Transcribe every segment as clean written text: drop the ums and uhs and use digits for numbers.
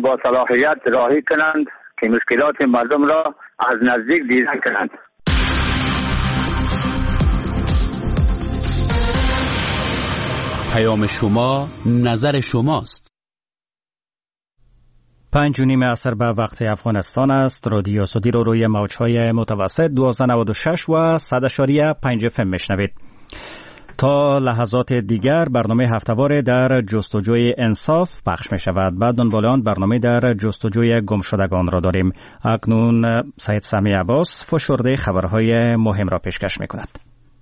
با صلاحیت راهی کنند که مشکلات مردم را از نزدیک دیدن کنند. پیام شما، نظر شماست. 5:30 عصر به وقت افغانستان است. رادیو صدی رو روی موج‌های متوسط 1296 و 100.5 FM میشنوید. تا لحظات دیگر برنامه هفته‌وار در جستجوی انصاف پخش می شود. بعد دنبال آن برنامه در جستجوی گمشدگان را داریم. اکنون سید سمی عباس فشرده خبرهای مهم را پیشکش می کند.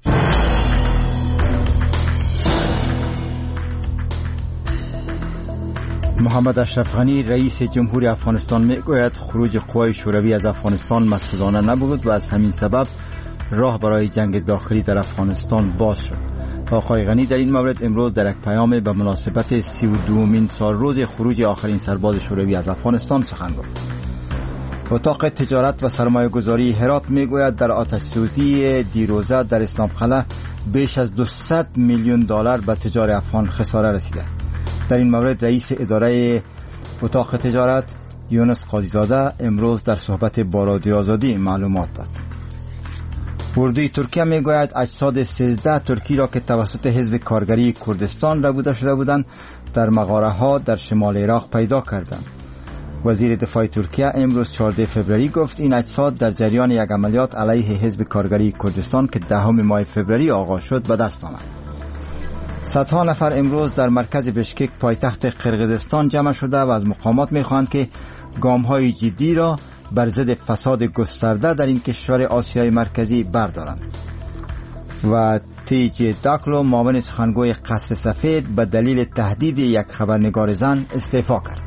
محمد اشرف غنی رئیس جمهوری افغانستان میگوید خروج قوای شوروی از افغانستان مسئولانه نبود و از همین سبب راه برای جنگ داخلی در افغانستان باز شد. آقای غنی در این مورد امروز در یک پیام به مناسبت 32مین سالروز خروج آخرین سرباز شوروی از افغانستان سخن گفت. اتاق تجارت و سرمایه‌گذاری هرات میگوید در آتش سوزی دیروزه در اسلام قلعه بیش از 200 میلیون دلار به تجار افغان خساره رسیده. در این مورد رئیس اداره اتاق تجارت یونس قاضیزاده امروز در صحبت با رادیو آزادی معلومات داد. اردوی ترکیه میگوید اجساد 13 ترکی را که توسط حزب کارگری کردستان ربوده شده بودند در مغاره ها در شمال عراق پیدا کردند. وزیر دفاع ترکیه امروز 14 فوریه گفت این اجساد در جریان یک عملیات علیه حزب کارگری کردستان که 10 ماه فوریه آغاز شد به دست آمد. صدها نفر امروز در مرکز بشکک پایتخت قرقیزستان جمع شده و از مقامات می‌خواهند که گام‌های جدی را بر ضد فساد گسترده در این کشور آسیای مرکزی بردارند. و تیج داکلو معاون سخنگوی قصر سفید به دلیل تهدید یک خبرنگار زن استعفا کرد.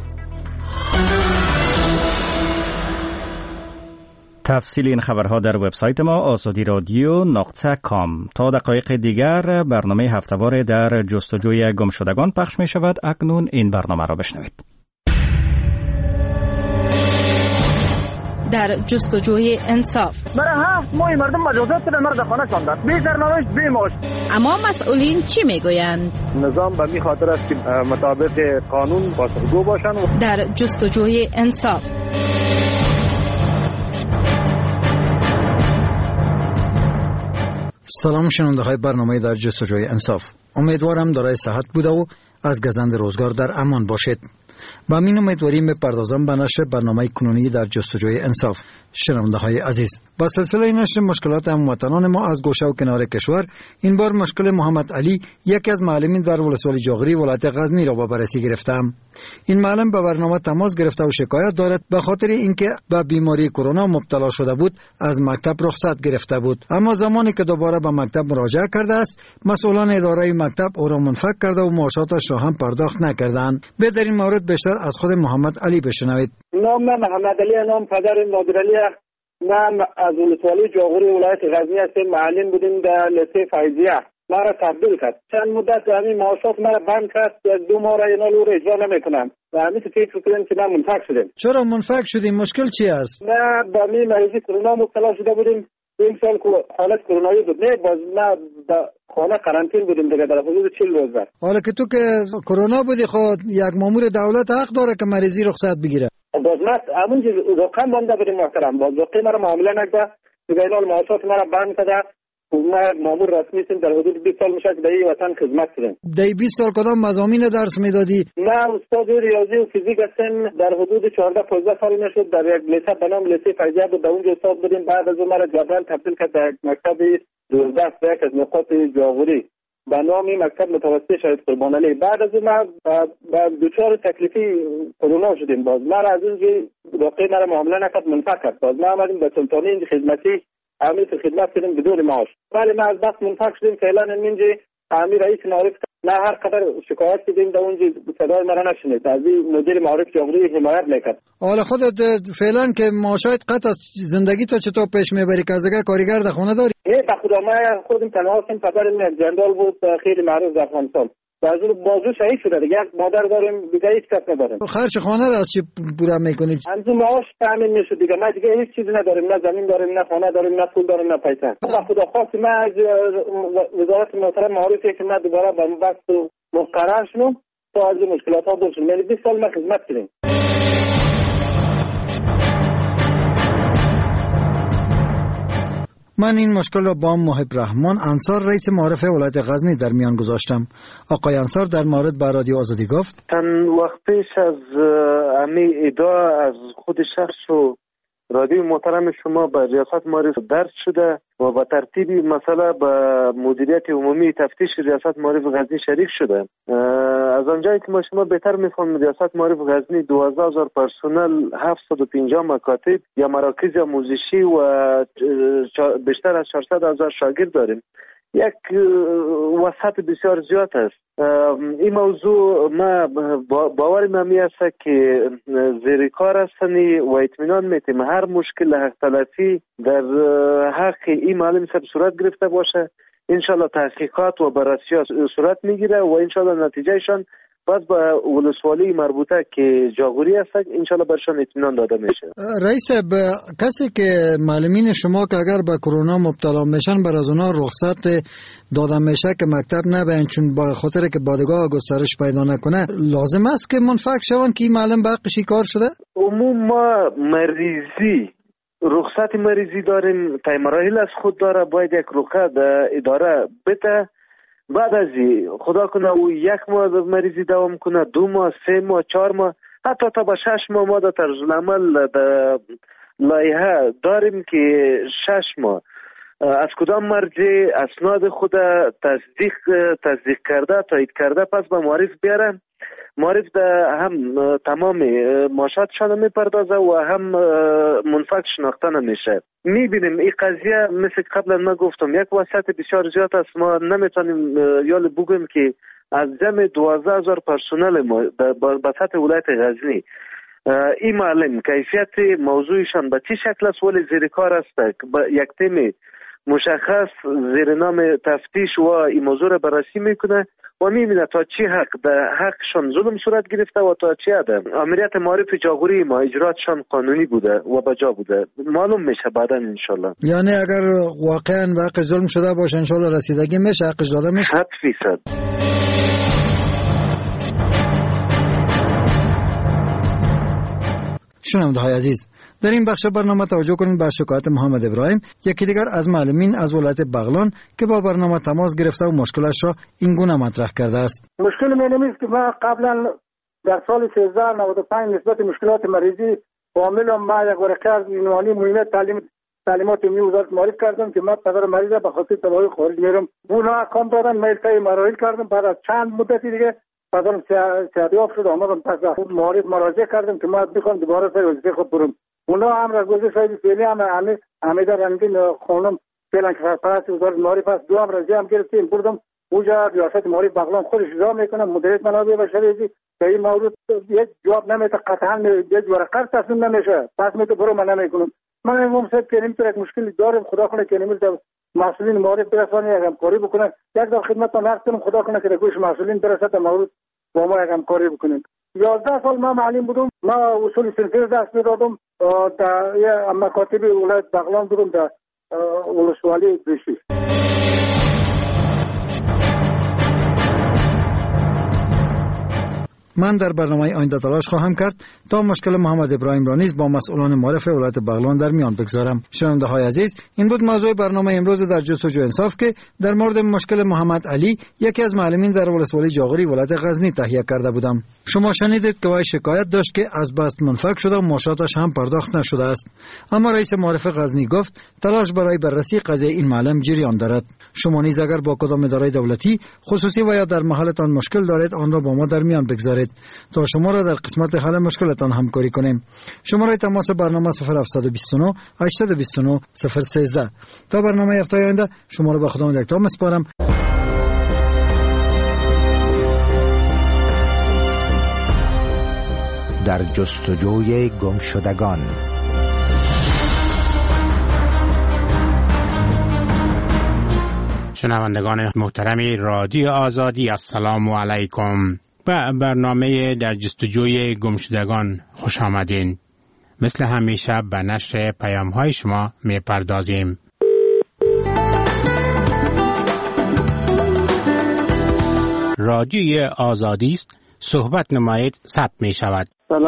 تفصیل این خبرها در وبسایت ما azadi.radio.com. تا دقایق دیگر برنامه هفته‌وار در جستجوی گمشدگان پخش می شود. اکنون این برنامه را بشنوید. در جستجوی انصاف. برای 7 ماه مردم مجازات در مرد خانه شدند. بی سرنوشت بی معاش. اما مسئولین چی میگویند؟ نظام به می خاطر است که مطابق قانون پاسخگو باشند. در جستجوی انصاف. سلام شنونده‌های برنامه در جستجوی انصاف. امیدوارم دارای صحت بوده و از گزند روزگار در امان باشید. با این امیدواری می‌پردازم به نشر برنامه کنونی در جستجوی انصاف. شنونده‌های عزیز، با سلسله نشر مشکلات هموطنان ما از گوشه و کنار کشور، این بار مشکل محمد علی، یکی از معلمین در ولسوالی جاغری ولایت غزنی را به بررسی گرفتم. این معلم به برنامه تماس گرفته و شکایت دارد به خاطر اینکه به بیماری کرونا مبتلا شده بود از مکتب رخصت گرفته بود، اما زمانی که دوباره به مکتب مراجعه کرده است مسئولان اداره مکتب او را منفک کرده و معاشاتش را هم پرداخت نکردند. به در این مورد بیشتر از خود محمد علی بشنوید. نام محمد علی، نام پدر نادر علی. من از ولسوالی جاغوری ولایت غزنی هستم. معلم بودیم در لیسه فیضیه. ما را تبدیل کرد. چند مدت همین معاشات ما را بند کرد. 2 ماه را اینا رو اجرا نمیکنم. و همین فکر کردیم که ما منفک شدیم. چرا منفک شدیم؟ مشکل چی است؟ ما با می مریضی کرونا مبتلا شده بودیم. این سال حالت کرونایی بود. نه باز ما خانه قرنطین بودیم دیگه در حدود 40 روز بعد. حالا که تو که کرونا بودی خود یک مامور دولت حق داره که مریضی رخصت بگیره. باز ما همون رقم مونده بودیم محترم. باز رقم را معامله نکرد. دیگه اینا معاشات ما را بند کرد. ما مامور رسمی هستیم. در حدود 20 سال میشه که در این وطن خدمت کردیم. در 20 سال کدام مضامین درس میدادی؟ من استاد ریاضی و فیزیک هستم. در حدود 14-15 سال میشد در یک لیسه به نام لیسه فیضیه بود. در اونجا استاد بودیم. بعد از اون مرا جبران تبدیل کرد در مکتب 12 به یک از نقاط جاغوری به نام مکتب متوسط شهید قربان علی. بعد از اون ما دچار تکلیفی کرونا شدیم. باز ما از اونجا واقعا مرا معامله نکرد، منفک کرد. باز ما آمدیم به سلطانی خدمتی امیر خدمت کردیم بدون معاش. ولی ما از وقت منفک شدیم. فعلا اینجا امیر رئیس معارف نه هر قدر شکایت کردیم در اونجا صدای مرا نشنید. از این مدیر معارف جاغوری حمایت نکرد. حالا خودت فعلا که معاشات قطع از زندگی تو چطور پیش میبری که از دیگه کارگر در خونه داری؟ به خدا ما خودم تنها هستم. پدرم یک جنرال بود خیلی معروف در افغانستان. بازو شهید شده دیگه. یک مادر داریم دیگه، هیچ کس نداریم. خرج خانه را از چی پورا میکنی؟ از معاش تامین میشه دیگه. ما دیگه هیچ چیزی نداریم، نه زمین داریم، نه خانه داریم، نه پول داریم، نه پیسه. خدا خواست ما از وزارت محترم معارفه که ما دوباره به بحث مقرر شدم تا از مشکلات ها دور شدیم. 20 سال ما خدمت کردیم. من این مشکل را با محب رحمان انصار رئیس معارف ولایت غزنی در میان گذاشتم. آقای انصار در مورد به رادیو آزادی گفت چند وقت پیش از امی ادعا از خود شخص و رادیو محترم شما به ریاست معارف درج شده و به ترتیبی مسئله به مدیریت عمومی تفتیش ریاست معارف غزنی شریک شده. از آنجایی که ما شما بهتر میفهمیم ریاست معارف غزنی 12,000 پرسنل، 750 مکاتب یا مراکز آموزشی و بیشتر از 400,000 شاگرد داریم. یک وسعت بسیار زیاد است. این موضوع ما باورم همی است که زیر کار هستنی و اطمینان میتیم هر مشکل حق تلفی در حق این معلم صاحب صورت گرفته باشه. انشالله تحقیقات و بررسی صورت میگیره و انشالله نتیجهشان پس به ولسوالی مربوطه که جاغوری هست انشالله برشان اطمینان داده میشه. رئیس کسی که معلمین شما که اگر به کرونا مبتلا میشن بر از اونا رخصت داده میشه که مکتب نبرن چون با خاطر که بادگاه گسترش پیدا نکنه لازم است که منفک شون که این معلم به حقش کار شده؟ عموم ما مریضی رخصت مریضی داریم، تای مراحل از خود داره، باید یک رخصت اداره بده. بعد از خدا کنه او 1 ماه مریضی دوام کنه، 2 ماه، 3 ماه، 4 ماه، حتی تا به 6 ماه ما در طرز العمل در لایحه داریم که 6 ماه از کدام مرجع اسناد خود تصدیق کرده، تایید کرده پس به معرف بیارن. معرف هم تمام معاشاتشان میپردازه و هم منفک شناخته نمیشه. میبینیم این قضیه مثل قبلا ما گفتم یک وسعت بسیار زیاد است. ما نمیتونیم یال بگویم که از جمع 12,000 پرسنل ما به سطح ولایت غزنی این معلم کیفیت موضوعشان به چه شکل است ولی زیر کار است یک تیم مشخص زیر نام تفتیش و این موضوع را بررسی میکنه و میبینه تا چی حق در حقشان ظلم صورت گرفته و تا چی عدم. امریت معارف جاغوری ما اجراتشان قانونی بوده و بجا بوده، معلوم میشه بعدا انشالله. یعنی اگر واقعا به حق ظلم شده باشه انشالله رسیدگی میشه، حقش داده میشه 100%. شنونده‌های عزیز، در این بخش برنامه توجه کنید به شکایت محمد ابراهیم، یکی دیگر از معلمین از ولایت بغلان که با برنامه تماس گرفته و مشکلش را این گونه مطرح کرده است. مشکل من است که ما قبلا در سال 1395 نسبت مشکلات مریضی کاملا ما یک ورقه از عنوانی مهمه تعلیمات عمومی وزارت معرفی کردم که من پدر مریض به خاطر تباهی خارج میرم. اونا کام دادن، من طی مراحل کردم. بعد از چند مدتی دیگه پدرم صحتیاب شد، آمدم پس معرف مراجعه کردم که ما بخوام دوباره سر وظیفه خود برم. اونا هم را گذاشت شاید فعلی هم حمیده رنگین خانم فعلا که سرپرست وزارت معرف است 2 رضایت هم گرفتیم بردم اونجا ریاست معرف بغلان خودش اجرا میکنه. مدیریت منابع بشری که این موضوع یک جواب نمیده، قطعا یک ورقه تصمیم نمیشه، پس میگه برو من نمیکنم. من میگم صاحب که نمیتونه یک مشکلی داریم، خدا کنه که نمیتونه مسئولین معرف برسانه یک همکاری بکنن. یک دفعه خدمتتون عرض کنم خدا کنه که در گوش مسئولین برسه تا موضوع با ما یک همکاری بکنیم. 11 سال ما معلم بودم، ما اصول صنفی دست میدادم در مکاتب ولایت بغلان بودم در ولسوالی بشی. من در برنامه آینده تلاش خواهم کرد تا مشکل محمد ابراهیم را نیز با مسئولان معرف ولایت بغلان در میان بگذارم. شنونده‌های عزیز، این بود موضوع برنامه امروز در جستجو انصاف که در مورد مشکل محمد علی، یکی از معلمین در ولسوالی جاغوری ولایت غزنی تهیه کرده بودم. شما شنیدید که وی شکایت داشت که از بست منفک شده و معاشاتش هم پرداخت نشده است. اما رئیس معرف غزنی گفت تلاش برای بررسی قضیه این معلم جریان دارد. شما نیز اگر با کدام اداره دولتی، خصوصی و یا در محلتان مشکل دارید آن را با ما در میان بگذارید تا شما را در قسمت حل مشکلتان همکاری کنیم. شماره تماس برنامه 0729 829 013. تا برنامه هفته آینده شما را به خداوند یکتا میسپارم. در جستجوی گمشدگان. شنوندگان محترم رادیو آزادی، السلام علیکم. به برنامه در جستجوی گمشدگان خوش آمدین. مثل همیشه به نشر پیام‌های شما می‌پردازیم. رادیوی آزادی است، صحبت نمایید ثبت می‌شود.